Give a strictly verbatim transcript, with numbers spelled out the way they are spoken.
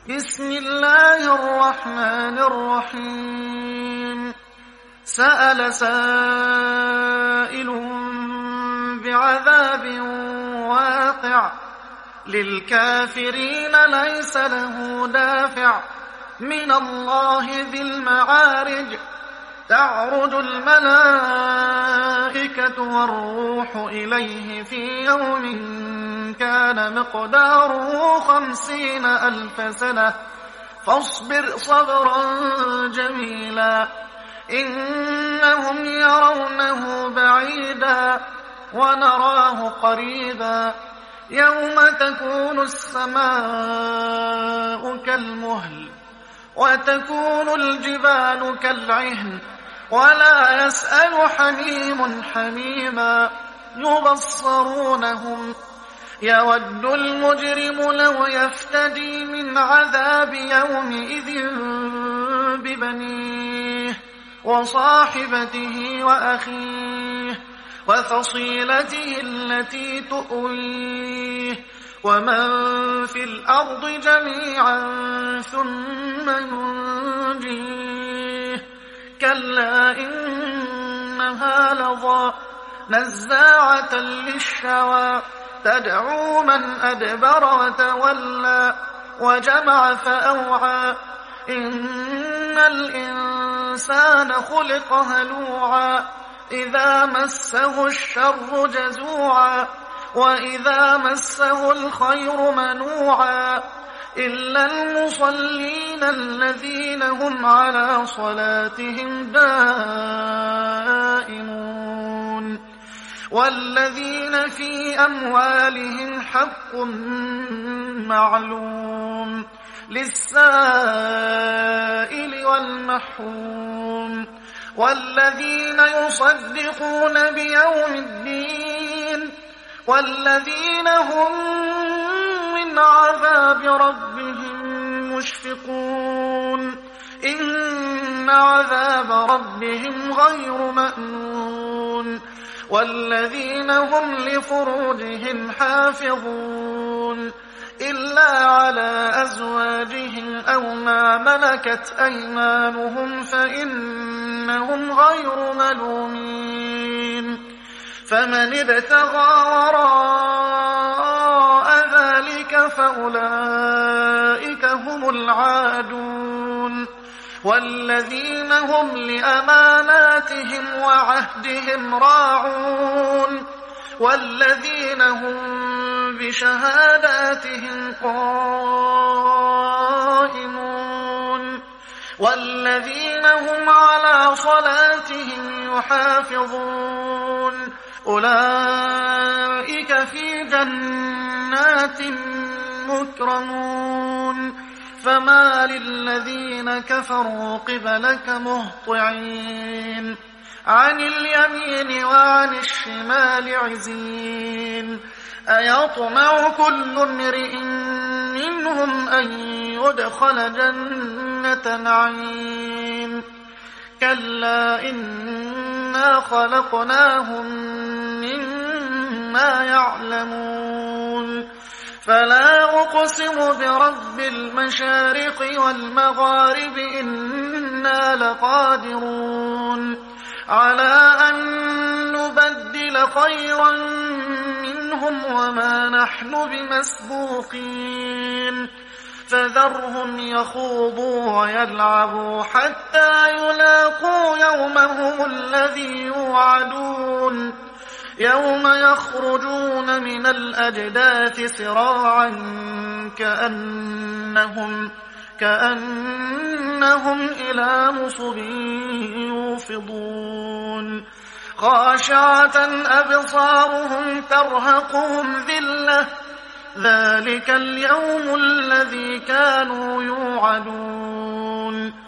بسم الله الرحمن الرحيم سأل سائل بعذاب واقع للكافرين ليس له دافع من الله ذي المعارج تعرج الملائكة والروح إليه في يوم كان مقداره خمسين ألف سنة فاصبر صبرا جميلا إنهم يرونه بعيدا ونراه قريبا يوم تكون السماء كالمهل وتكون الجبال كالعهن ولا يسأل حميم حميما يبصرونهم يود المجرم لو يفتدي من عذاب يومئذ ببنيه وصاحبته وأخيه وفصيلته التي تؤويه ومن في الأرض جميعا ثم ينجيه كلا إنها لظى نزاعة للشوى تدعو من أدبر وتولى وجمع فأوعى إن الإنسان خلق هلوعا إذا مسه الشر جزوعا وإذا مسه الخير منوعا إلا المصلين الذين هم على صلاتهم دائمون والذين في أموالهم حق معلوم للسائل والمحروم والذين يصدقون بيوم الدين والذين هم من عذاب ربهم مشفقون إن عذاب ربهم غير مأمون والذين هم لفروجهم حافظون إلا على أزواجهم أو ما ملكت أيمانهم فإنهم غير ملومين فمن ابتغى وراء ذلك فأولئك هم العادون والذين هم لأماناتهم وعهدهم راعون والذين هم بشهاداتهم قائمون والذين هم على صلاتهم يحافظون أولئك في جنات مكرمون فما للذين كفروا قبلك مهطعين عن اليمين وعن الشمال عزين أيطمع كل امرئ منهم أن يدخل جنة نعيم كلا إنا خلقناهم مما يعلمون فلا أقسم برب المشارق والمغارب إنا لقادرون على أن نبدل خيرا منهم وما نحن بمسبوقين فذرهم يخوضوا ويلعبوا حتى يلاقوا يومهم الذي يوعدون يوم يخرجون من الأجداث سراعا كأنهم كأنهم إلى نصب يوفضون خاشعة أبصارهم ترهقهم ذلة ذلك اليوم الذي كانوا يوعدون